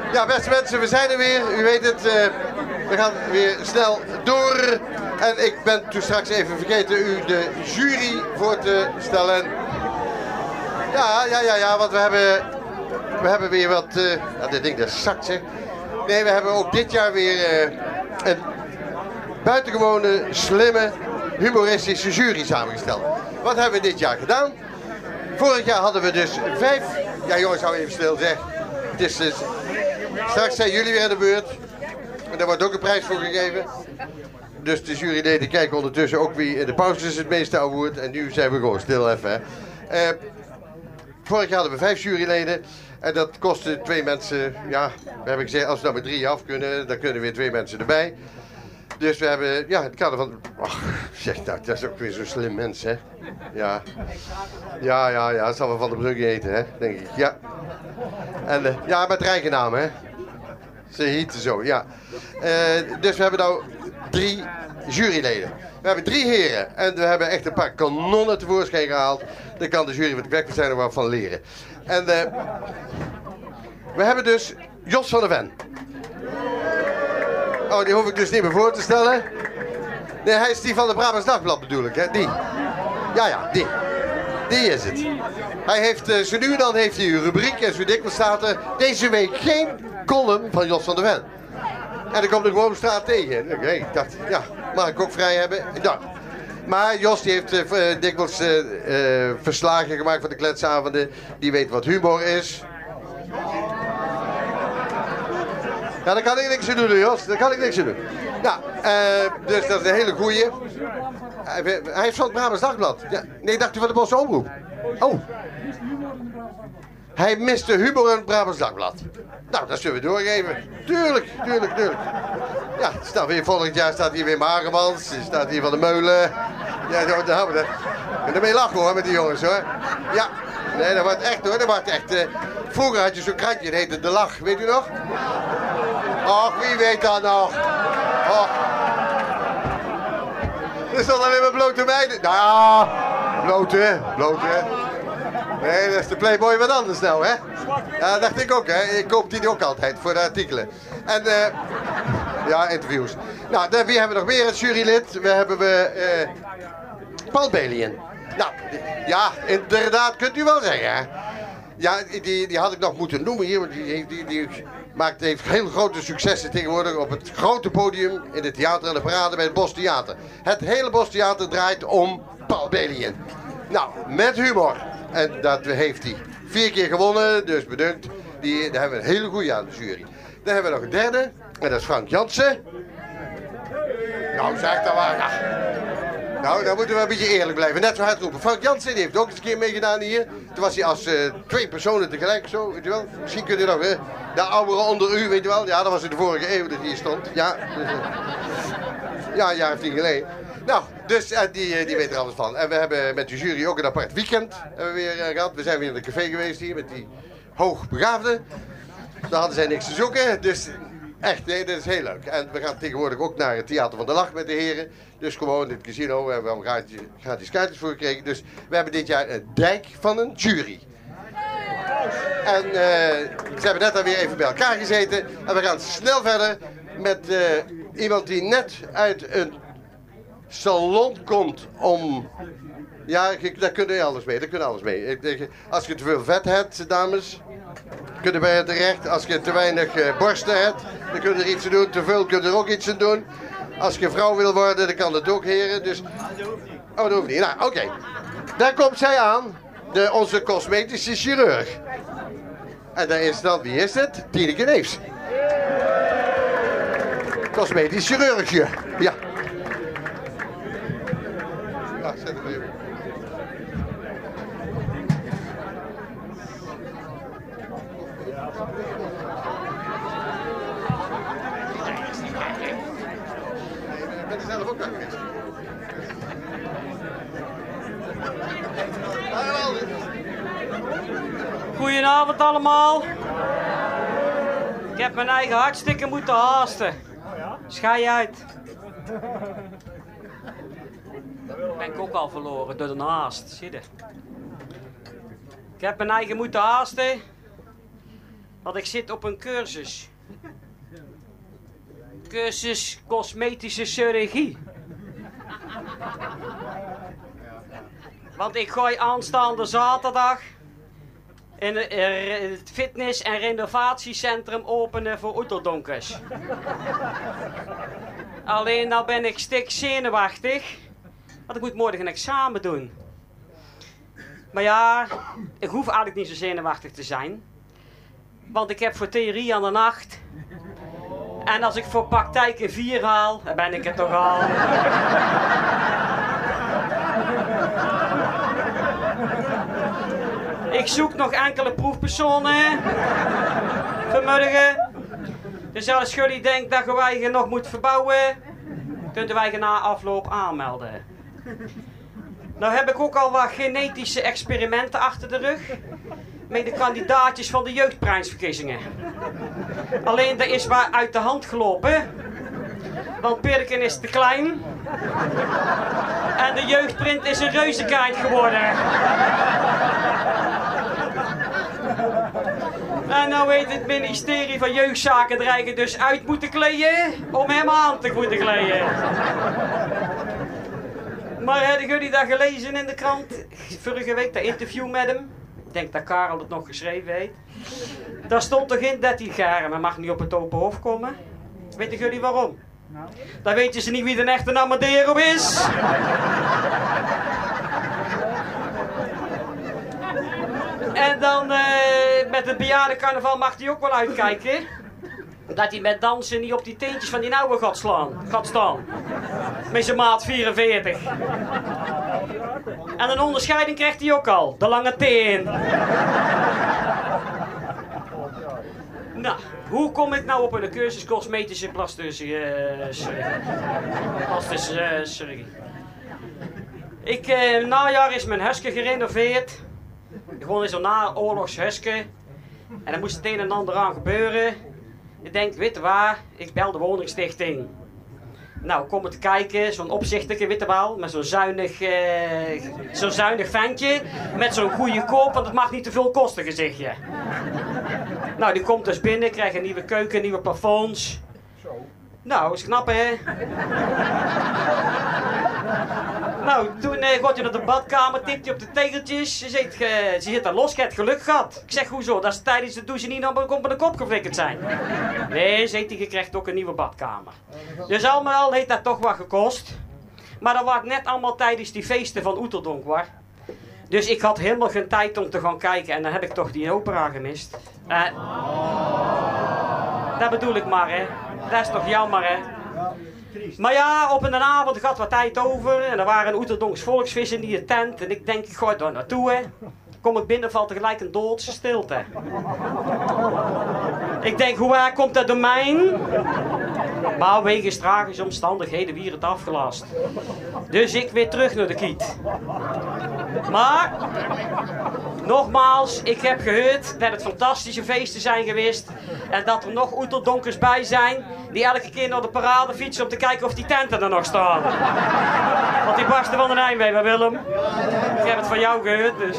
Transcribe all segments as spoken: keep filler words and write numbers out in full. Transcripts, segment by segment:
Ja, beste mensen, we zijn er weer. U weet het, uh, we gaan weer snel door. En ik ben toen straks even vergeten u de jury voor te stellen. Ja, ja, ja, ja, want we hebben, we hebben weer wat... Uh, nou, dit ding dat zakt, zeg. Nee, we hebben ook dit jaar weer uh, een buitengewone, slimme, humoristische jury samengesteld. Wat hebben we dit jaar gedaan? Vorig jaar hadden we dus vijf... Ja, jongens, hou even stil, zeg. Het is dus... Straks zijn jullie weer aan de beurt. En daar wordt ook een prijs voor gegeven. Dus de juryleden kijken ondertussen ook wie in de pauzes het meeste aanvoert. En nu zijn we gewoon stil even. Hè. Uh, vorig jaar hadden we vijf juryleden. En dat kostte twee mensen... Ja, we hebben gezegd, als we nou met drie af kunnen, dan kunnen weer twee mensen erbij. Dus we hebben... Ja, het kader van... Ach, zeg nou, dat is ook weer zo'n slim mens, hè. Ja. Ja, ja, ja. Het zal wel Van der Brugge eten, hè. Denk ik. Ja. En uh, ja, met rijke naam, hè. Ze hieten zo, ja. Uh, dus we hebben nou drie juryleden. We hebben drie heren. En we hebben echt een paar kanonnen tevoorschijn gehaald. Daar kan de jury van de Kwekverstijn nog wat van leren. En uh, we hebben dus Jos van der Ven. Oh, die hoef ik dus niet meer voor te stellen. Nee, hij is die van de Brabants Dagblad bedoel ik, hè. Die. Ja, ja, die. Die is het. Hij heeft, uh, zo nu en dan heeft hij een rubriek en zo dikwijls staat er deze week geen column van Jos van der Ven. En dan komt er gewoon op straat tegen. Okay, ik dacht, ja, mag ik ook vrij hebben? Ja. Maar Jos die heeft uh, dikwijls uh, uh, verslagen gemaakt van de kletsavonden. Die weet wat humor is. Ja, daar kan ik niks aan doen, Jos. Daar kan ik niks aan doen. Ja, uh, dus dat is een hele goeie. Hij, hij heeft van het Brabants Dagblad. Ja, nee, dacht u van de Bosse Omroep? Oh. Hij mist de humor in het Brabants Dagblad. Nou, dat zullen we doorgeven. Tuurlijk, tuurlijk, tuurlijk. Ja, staat weer, volgend jaar staat hier weer Magemans. Staat hier Van de Meulen. Ja, daar houden we dat. En daarmee lachen hoor, met die jongens hoor. Ja, nee, dat wordt echt hoor, dat wordt echt... Uh, vroeger had je zo'n krantje, dat heette De Lach, weet u nog? Och, wie weet dat nog? Och. Er stond alleen maar blote meiden. Nou ja, blote, blote. Nee, dat is de Playboy wat anders nou, hè? Ja, dat dacht ik ook, hè. Ik koop die ook altijd voor de artikelen. En, eh... Uh, ja, interviews. Nou, dan, wie hebben we nog meer? Het jurylid. We hebben we... Uh, Paul Belien. Nou, ja, inderdaad, kunt u wel zeggen, hè. Ja, die, die had ik nog moeten noemen hier, want die, die, die maakt, heeft heel grote successen tegenwoordig op het grote podium in het theater en de parade bij het Bos Theater. Het hele Bos Theater draait om Paul Belien. Nou, met humor. En dat heeft hij vier keer gewonnen, dus bedankt. Die, daar hebben we een hele goeie aan de jury. Dan hebben we nog een derde, en dat is Frank Jansen. Nou, zeg dat maar. Ja. Nou, dan moeten we een beetje eerlijk blijven. Net zo hard roepen. Frank Jansen die heeft ook eens een keer meegedaan hier. Toen was hij als uh, twee personen tegelijk zo, weet je wel. Misschien kunt u nog, hè. De ouderen onder u, weet je wel. Ja, dat was in de vorige eeuw dat hij hier stond. Ja, dus, uh, ja, een jaar of tien geleden. Nou, dus uh, die, die weet er alles van. En we hebben met de jury ook een apart weekend hebben we weer uh, gehad. We zijn weer in het café geweest hier met die hoogbegaafden. Daar hadden zij niks te zoeken, dus echt, nee, dat is heel leuk. En we gaan tegenwoordig ook naar het Theater van de Lach met de heren. Dus gewoon in het casino, we hebben we gratis, gratis kaartjes voor gekregen. Dus we hebben dit jaar een dijk van een jury. En uh, ze hebben net alweer even bij elkaar gezeten. En we gaan snel verder met uh, iemand die net uit een salon komt om... Ja, daar kun je alles mee, daar kun je alles mee. Als je te veel vet hebt, dames, kun je bij het terecht. Als je te weinig uh, borsten hebt, dan kun je er iets aan doen. Te veel kun je er ook iets aan doen. Als je vrouw wil worden, dan kan dat ook, heren. Dus... Oh, dat hoeft niet. Nou, oké. Okay. Daar komt zij aan, de, onze cosmetische chirurg. En daar is dan, wie is het? Tineke Neefs. Cosmetisch chirurgje, ja. Ja, zet hem even. Ik ben er zelf ook aan geweest. Goedenavond allemaal. Ik heb mijn eigen hartstikke moeten haasten. Schij uit. Ben ik ook al verloren door de haast. Zie je? Ik heb mijn eigen moeten haasten. Want ik zit op een cursus. Cursus cosmetische chirurgie. Want ik gooi aanstaande zaterdag in het fitness- en renovatiecentrum openen voor oeteldonkers. Alleen nou ben ik stik zenuwachtig, want ik moet morgen een examen doen. Maar ja, ik hoef eigenlijk niet zo zenuwachtig te zijn. Want ik heb voor theorie aan de nacht. En als ik voor praktijk een vier haal, dan ben ik het toch al. Ik zoek nog enkele proefpersonen vanmorgen. Dus als jullie denken dat wij je nog moet verbouwen, kunt wij je na afloop aanmelden. Nou heb ik ook al wat genetische experimenten achter de rug. Met de kandidaatjes van de jeugdprijsverkiezingen. Alleen dat is waar uit de hand gelopen. Want Pirken is te klein. En de jeugdprint is een reuzenkaart geworden. En nou weet het ministerie van Jeugdzaken dreigen dus uit moeten kleden om hem aan te moeten kleden. Maar hebben jullie dat gelezen in de krant? Vorige week, dat interview met hem. Ik denk dat Karel het nog geschreven heeft. Daar stond toch in dat hij gaar, maar mag niet op het open hof komen. Weten jullie waarom? Dan weten ze niet wie de echte Amadero is. En dan uh, met het bejaardencarnaval mag hij ook wel uitkijken. Dat hij met dansen niet op die teentjes van die oude gaat slaan. Gaat staan. Met zijn maat vierenveertig. En een onderscheiding krijgt hij ook al. De lange teen. Nou, hoe kom ik nou op een cursus cosmetische plastische uh, plastische uh, chirurgie? Ik, uh, najaar is mijn huisje gerenoveerd. Gewoon in zo'n naoorlogs huisje. En er moest het een en ander aan gebeuren. Ik denk, weet je waar, ik bel de woningstichting. Nou, kom er te kijken, zo'n opzichtige, weet je wel, met zo'n zuinig, uh, zo'n zuinig ventje. Met zo'n goede koop, want het mag niet te veel kosten, gezichtje. Nou, die komt dus binnen, krijgt een nieuwe keuken, nieuwe plafonds. Nou, is knap, hè? Nou, toen uh, gaat hij naar de badkamer, tikt hij op de tegeltjes. Ze zit, uh, ze zit daar los, je hebt geluk gehad. Ik zeg, hoezo? Dat is tijdens de douche niet op de kop geflikkerd zijn. Nee, zegt hij, je krijgt ook een nieuwe badkamer. Dus allemaal heeft dat toch wat gekost. Maar dat was net allemaal tijdens die feesten van Oeteldonk, hoor. Dus ik had helemaal geen tijd om te gaan kijken en dan heb ik toch die opera gemist. Uh, dat bedoel ik maar, hè. Dat is toch jammer, hè. Maar ja, op een avond gaat wat tijd over en er waren Oeteldonks volksvis in die tent en ik denk, ik ga daar naartoe, hè. Kom ik binnen, valt er gelijk een doodse stilte. Ik denk, hoe waar komt dat domein? Maar wegens tragische omstandigheden weer het afgelast. Dus ik weer terug naar de kiet. Maar, nogmaals, ik heb gehoord dat het fantastische feesten zijn geweest. En dat er nog Oeteldonkers bij zijn die elke keer naar de parade fietsen om te kijken of die tenten er nog staan. Want die barsten van de Nijmegen, Willem. Ik heb het van jou gehoord, dus.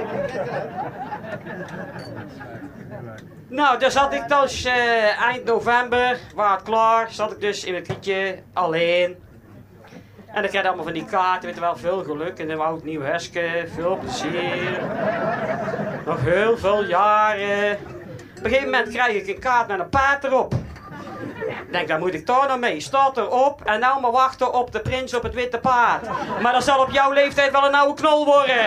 Nou, daar zat ik dus uh, eind november, waar het klaar, zat ik dus in het liedje alleen. En ik had allemaal van die kaarten, weet je wel, veel geluk in een oud nieuw huisje, veel plezier. Nog heel veel jaren. Op een gegeven moment krijg ik een kaart met een paard erop. Ik denk, daar moet ik toch nog mee. Staat erop en nou maar wachten op de prins op het witte paard. Maar dat zal op jouw leeftijd wel een oude knol worden.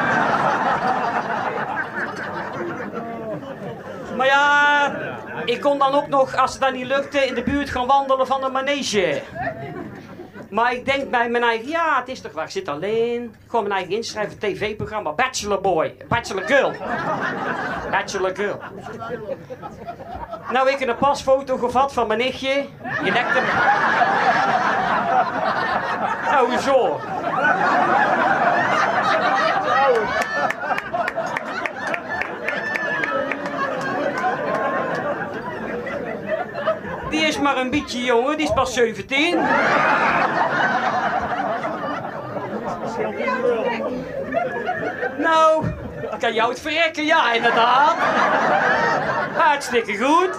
Maar ja, ik kon dan ook nog, als het dan niet lukte, in de buurt gaan wandelen van de manege. Maar ik denk bij mijn eigen, ja, het is toch waar, ik zit alleen. Gewoon mijn eigen inschrijven, tv-programma, Bachelor Boy, Bachelor Girl. Bachelor Girl. Nou, ik heb een pasfoto gevat van mijn nichtje. Je lekt hem. Nou, hoezo? Die is maar een beetje jongen, die is pas zeventien. Nou, kan jou het verrekken, ja inderdaad. Hartstikke goed.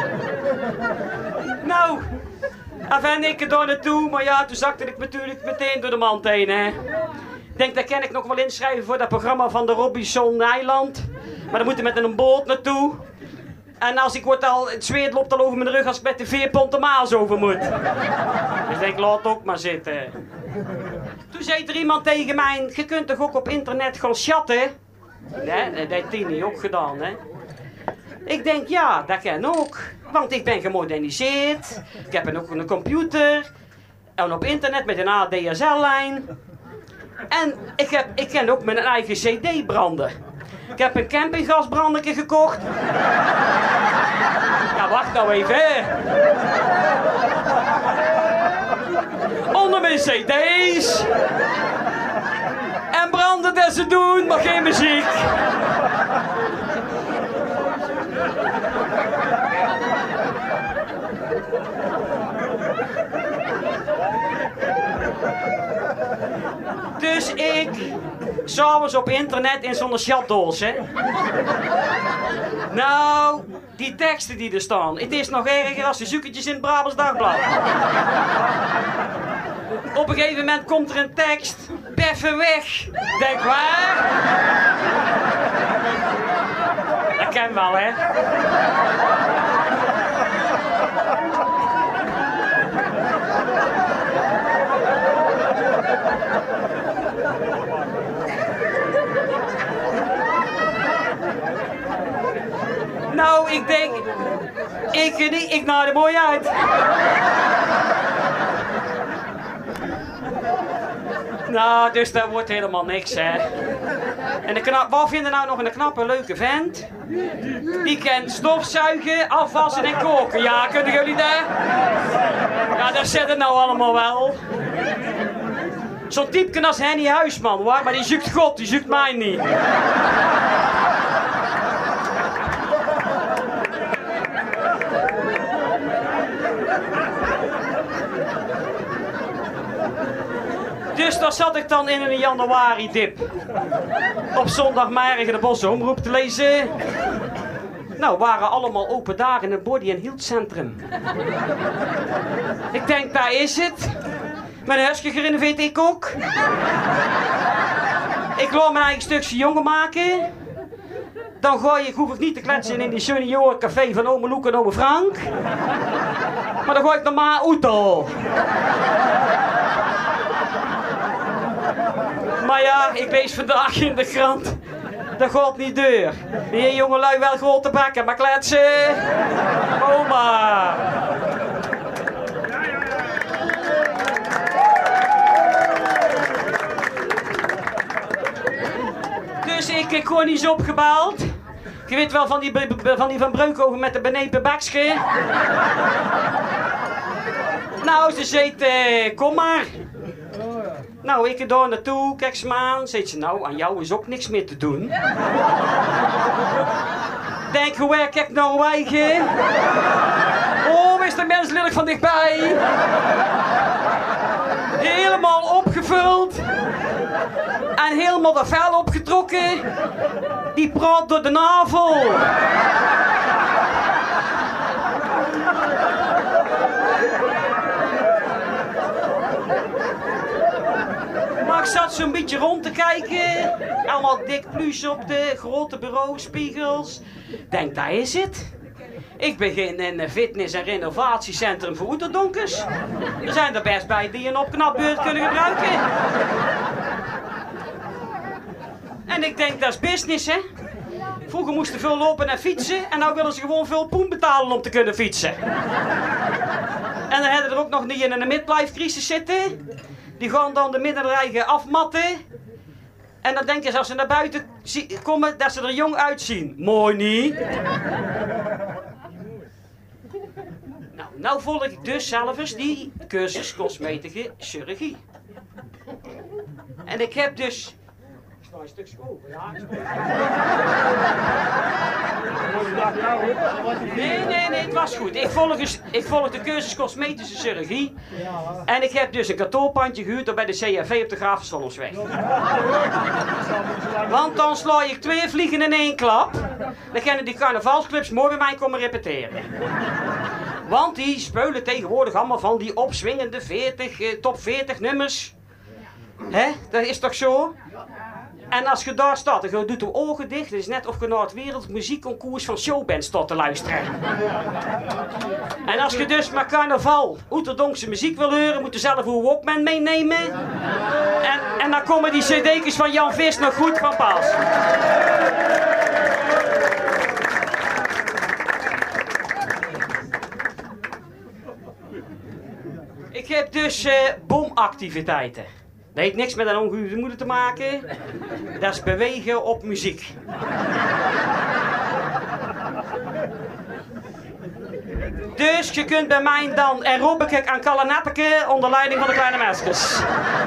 Nou, en ik er daar naartoe, maar ja, toen zakte ik natuurlijk meteen door de mand heen, hè. Ik denk, daar kan ik nog wel inschrijven voor dat programma van de Robinson Eiland. Maar dan moet je met een boot naartoe. En als ik word al, het zweet loopt al over mijn rug als ik met de veerpont de Maas over moet. Dus ik denk, laat ook maar zitten. Toen zei er iemand tegen mij, je kunt toch ook op internet gaan chatten? Nee, dat heeft Tini ook gedaan, hè. Ik denk, ja, dat kan ook. Want ik ben gemoderniseerd. Ik heb ook een computer. En op internet met een A D S L-lijn. En ik, heb, ik ken ook mijn eigen C D branden. Ik heb een campinggasbrandertje gekocht. Ja, wacht nou even, hè. Onder mijn C D's. En branden dat ze doen, maar geen muziek. Dus ik, s'avonds op internet in zo'n chatdoos, hè. Nou, die teksten die er staan, het is nog erger als de zoekertjes in het Brabants Dagblad. Op een gegeven moment komt er een tekst, beffen weg. Denk waar? Dat ken wel, hè. Nou, ik denk, ik, ik, ik nou er mooi uit. Nou, dus dat wordt helemaal niks, hè. En de knap, wat vinden nou nog een knappe, leuke vent? Die kent stofzuigen, afwassen en koken. Ja, kunnen jullie dat? Ja, dat zit het nou allemaal wel. Zo'n typje als Henny Huisman, hoor, maar die zoekt God, die zoekt mij niet. Dus daar zat ik dan in een januari-dip. Op zondagmorgen de Bosse Omroep te lezen. Nou, waren allemaal open dagen in het Body and Health Centrum. Ik denk, daar is het. Mijn huisje gerenoveerd ik ook. Ik laat mijn eigen stukje jongen maken. Dan gooi ik, hoef ik niet te kletsen in die seniorencafé van ome Loek en ome Frank. Maar dan gooi ik nog maar auto. Maar ja, ik lees vandaag in de krant. Dat gaat niet deur. Die jongelui wel grote bakken, maar kletsen. Oma. Dus ik heb gewoon iets opgebeld. Je weet wel van die van, die van Breukhoven met de benepen bakje. Nou, ze zei, uh, kom maar. Nou, ik er daar naartoe, kijk ze me aan. Zegt ze, nou, aan jou is ook niks meer te doen. Denk, hoe werk ik nou eigen? Oh, is de mens lelijk van dichtbij. Helemaal opgevuld. En helemaal de vel opgetrokken. Die praat door de navel. Maar ik zat zo'n beetje rond te kijken. Allemaal dik pluche op de grote bureauspiegels. Denk, daar is het. Ik begin in een fitness- en renovatiecentrum voor oeterdonkers. Er zijn er best bij die een opknapbeurt kunnen gebruiken. En ik denk, dat is business, hè. Vroeger moesten veel lopen en fietsen. En nu willen ze gewoon veel poen betalen om te kunnen fietsen. En dan hebben er ook nog niet in een midlife crisis zitten. Die gaan dan de middenrijgen afmatten. En dan denken ze als ze naar buiten komen dat ze er jong uitzien. Mooi niet? Nou, nou volg ik dus zelf eens die cursus cosmetische chirurgie. En ik heb dus een stuk school. Ja, nee, nee, nee, het was goed. Ik volg, dus, ik volg de cursus cosmetische chirurgie. En ik heb dus een kantoorpandje gehuurd bij de C R V op de Gravenstollersweg. Want dan sla ik twee vliegen in één klap. Dan kunnen die carnavalsclubs mooi bij mij komen repeteren. Want die speulen tegenwoordig allemaal van die opzwingende veertig, eh, top veertig nummers. Hè, dat is toch zo? En als je daar staat en je doet de ogen dicht, het is net of je naar het wereldmuziekconcours van showbands staat te luisteren. En als je dus met carnaval oeterdonkse muziek wil horen, moet je zelf een Walkman meenemen. En, en dan komen die cd'tjes van Jan Vis nog goed van pas. Ik heb dus uh, bomactiviteiten. Dat heeft niks met een ongehuwde moeder te maken. Dat is bewegen op muziek. Dus je kunt bij mij dan aerobic aan Kalanetteke onder leiding van de kleine meisjes.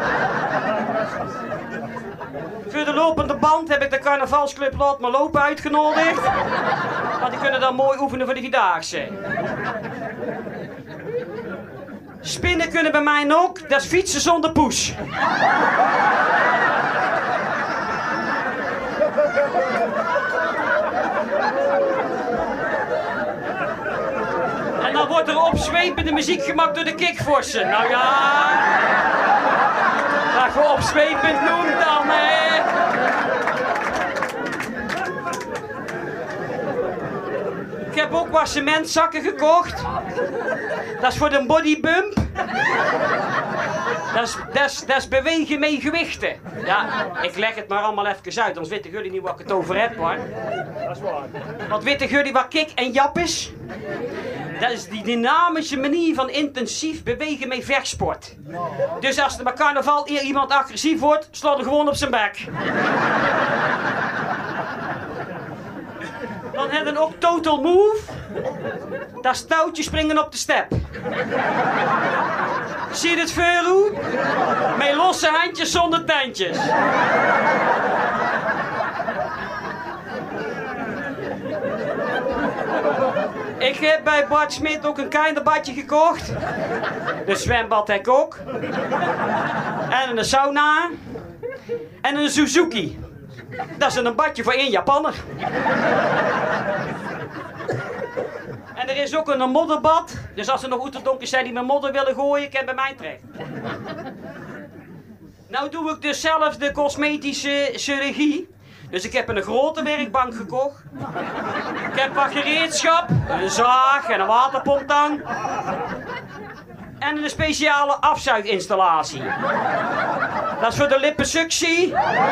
Voor de lopende band heb ik de carnavalsclub Laat Me Lopen uitgenodigd. Want die kunnen dan mooi oefenen voor de Vierdaagse. Spinnen kunnen bij mij ook, dat is fietsen zonder poes. En dan wordt er opzwepende muziek gemaakt door de Kickforsen. Nou ja, dat je opzwepend noemt dan, hè. Ik heb ook wat cementzakken gekocht. Dat is voor de bodybump. Dat is, dat, is, dat is bewegen met gewichten. Ja, ik leg het maar allemaal even uit, anders weten jullie niet wat ik het over heb, hoor. Dat is waar. Want weten jullie wat kick en jap is? Dat is die dynamische manier van intensief bewegen met vechtsport. Dus als er bij carnaval iemand agressief wordt, slaat hij gewoon op zijn bek. Dan hebben we ook Total Move. Dat is touwtjes springen op de step. Zie je het veurroe? Met losse handjes zonder tandjes. Ik heb bij Bart Smit ook een kinderbadje gekocht. De zwembad heb ik ook. En een sauna. En een Suzuki. Dat is een badje voor één Japanner. En er is ook een modderbad. Dus als er nog oeterdonkers zijn die met modder willen gooien, kan bij mij terecht. Nou doe ik dus zelf de cosmetische chirurgie. Dus ik heb een grote werkbank gekocht. Ik heb wat gereedschap, een zaag en een waterpomptang. En een speciale afzuiginstallatie. Dat is voor de lippensuctie.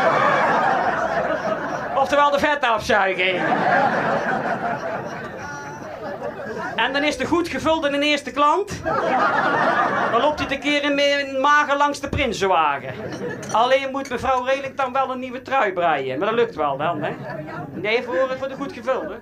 Oftewel de vetafzuiging. En dan is de goed gevuld in een eerste klant. Dan loopt hij een keer in mijn magen langs de Prinsenwagen. Alleen moet mevrouw Redelijk dan wel een nieuwe trui breien. Maar dat lukt wel dan, hè? Nee, voor, voor de goed gevulde.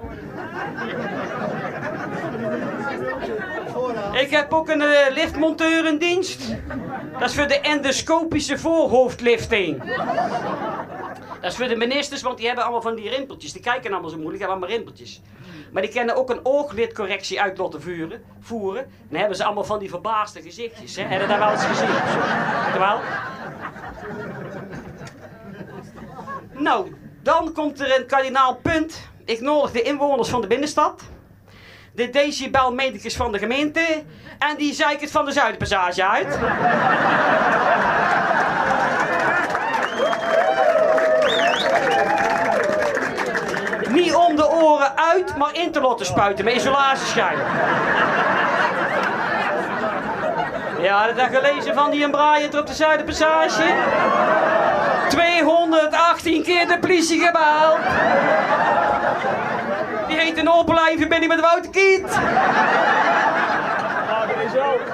Ik heb ook een uh, liftmonteur in dienst. Dat is voor de endoscopische voorhoofdlifting. Dat is voor de ministers, want die hebben allemaal van die rimpeltjes. Die kijken allemaal zo moeilijk, hebben allemaal rimpeltjes. Maar die kunnen ook een ooglidcorrectie uit laten vuren, voeren. Dan hebben ze allemaal van die verbaasde gezichtjes. Hè? Heb je dat wel eens gezien? Terwijl... Nou, dan komt er een kardinaal punt. Ik nodig de inwoners van de binnenstad. De decibelmetertjes van de gemeente. En die zeikert van de Zuidpassage uit. Niet om de oren uit, maar in te laten spuiten met isolatieschuim. Ja, dat heb je gelezen van die embraaier op de Zuiderpassage. tweehonderdachttien keer de politie gebeld. Die heet een openlijnverbinding met Wouter Kiet. Ja, dat is ook.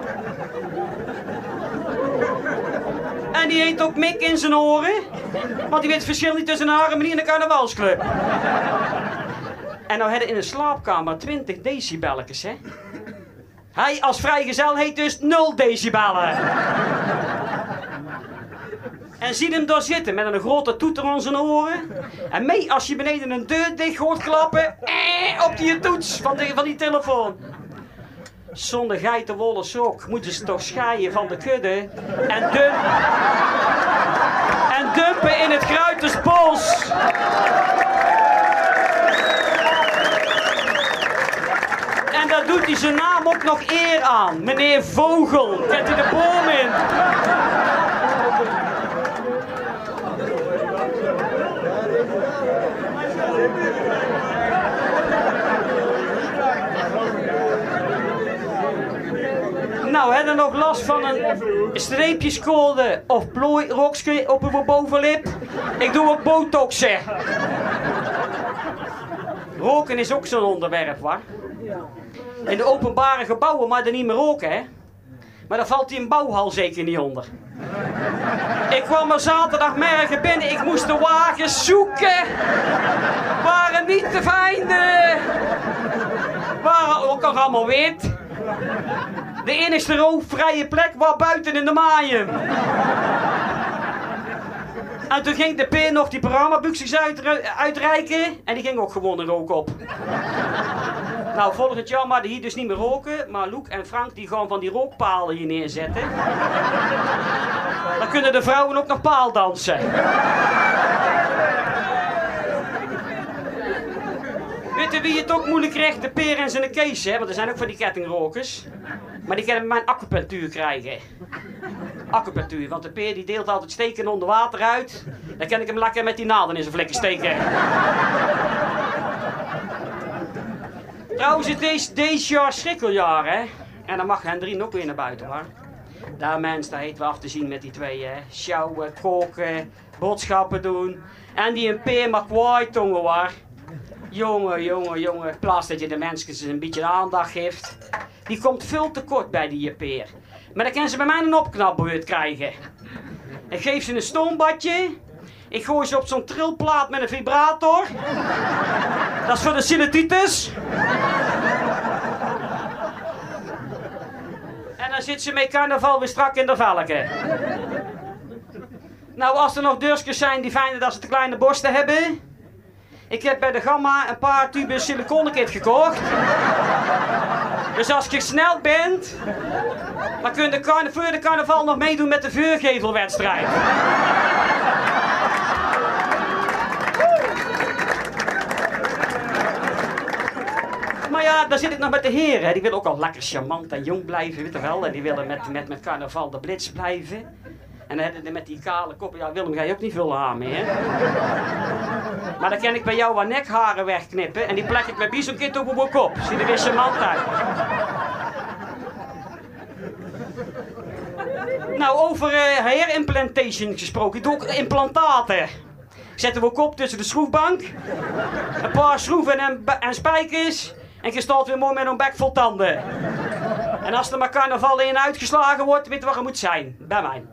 En die heeft ook Mick in zijn oren. Want die weet het verschil niet tussen een harmonie en een carnavalsclub. En nou hadden in een slaapkamer twintig decibelletjes, hè. Hij als vrijgezel heet dus nul decibellen. En zie hem daar zitten met een grote toeter aan zijn oren. En mee als je beneden een deur dicht hoort klappen. Eh, op die toets van, de, van die telefoon. Zonder geitenwolle sok moeten ze toch scheiden van de kudde. En, dump, en dumpen in het Kruitersbos. En daar doet hij zijn naam ook nog eer aan. Meneer Vogel. Kent u de boom in? Nou, heb je nog last van een streepjescode of plooirokje op uw bovenlip? Ik doe ook botoxen. Roken is ook zo'n onderwerp, waar? In de openbare gebouwen mag je niet meer roken, hè? Maar dan valt die een bouwhal zeker niet onder. Ik kwam er zaterdagmorgen binnen, ik moest de wagens zoeken. Waren niet te vinden. Waren ook nog allemaal wit. De enigste rookvrije plek was buiten in de maaien. En toen ging de peer nog die programmaboekjes uitreiken en die ging ook gewoon een rook op. Nou, volgend jaar maar hier dus niet meer roken, maar Loek en Frank die gaan van die rookpalen hier neerzetten. Dan kunnen de vrouwen ook nog paaldansen. Weet je wie het ook moeilijk krijgt? De peer en zijn Kees, hè? Want er zijn ook van die kettingrokers. Maar die kunnen mijn acupunctuur krijgen. Acupunctuur, want de peer die deelt altijd steken onder water uit. Dan kan ik hem lekker met die naalden in zijn vlekken steken. Trouwens, het is deze jaar schrikkeljaar, hè? En dan mag Hendrien ook weer naar buiten, hoor. Daar mens, daar heet we af te zien met die twee, hè? Sjouwen, koken, boodschappen doen. En die een peer mag kwaaitongen, hoor. Jongen, jongen, jongen, plaats dat je de mensen een beetje aandacht geeft. Die komt veel te kort bij die peer. Maar dan kan ze bij mij een opknapbeurt krijgen. Ik geef ze een stoombadje. Ik gooi ze op zo'n trilplaat met een vibrator. Dat is voor de cellulitis. En dan zit ze met carnaval weer strak in de velken. Nou, als er nog deurskes zijn die vinden dat ze te kleine borsten hebben. Ik heb bij de Gamma een paar tubes siliconekit gekocht. Dus als je snel bent, dan kun je de voor de carnaval nog meedoen met de vuurgevelwedstrijd. Maar ja, daar zit ik nog met de heren. Die willen ook al lekker charmant en jong blijven, weet je wel. En die willen met, met, met carnaval de blitz blijven. En dan hebben met die kale kop, ja Willem, ga je ook niet veel aan meer. Maar dan kan ik bij jou wat nekharen wegknippen en die plek ik met biezonkit op mijn kop. Ziet er weer charmant uit. Nou, over uh, hair implantation gesproken. Ik doe ook implantaten. Ik zet mijn kop tussen de schroefbank. Een paar schroeven en, en spijkers. En je staat weer mooi met een bek vol tanden. En als er maar carnaval in uitgeslagen wordt, weet je wat er moet zijn. Bij mij.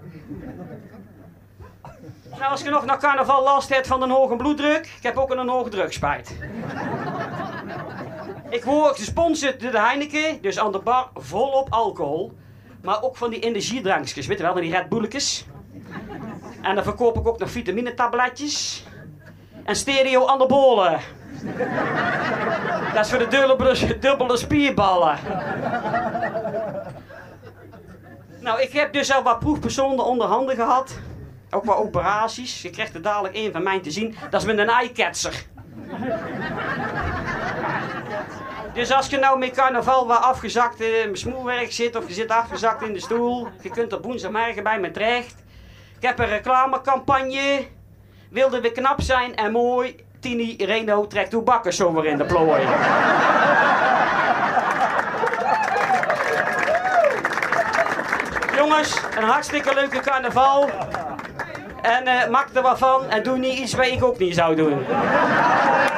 Nou, als je nog naar carnaval last hebt van een hoge bloeddruk, ik heb ook een hoge drugspijt. Ik word gesponsord door de Heineken, dus aan de bar volop alcohol. Maar ook van die energiedrankjes, weet je wel, die Red Bulletjes. En dan verkoop ik ook nog vitaminetabletjes. En stereo anabolen. Dat is voor de dubbele, dubbele spierballen. Nou, ik heb dus al wat proefpersonen onder handen gehad. Ook wat operaties. Je krijgt er dadelijk één van mij te zien. Dat is met een eyecatcher. Dus als je nou met carnaval wat afgezakt in mijn smoelwerk zit, of je zit afgezakt in de stoel, je kunt op woensdagmorgen bij me terecht. Ik heb een reclamecampagne. Wilde we knap zijn en mooi, Tini Reno trekt uw bakken zomaar in de plooi. Jongens, een hartstikke leuke carnaval. En uh, maak er wat van en doe niet iets wat ik ook niet zou doen.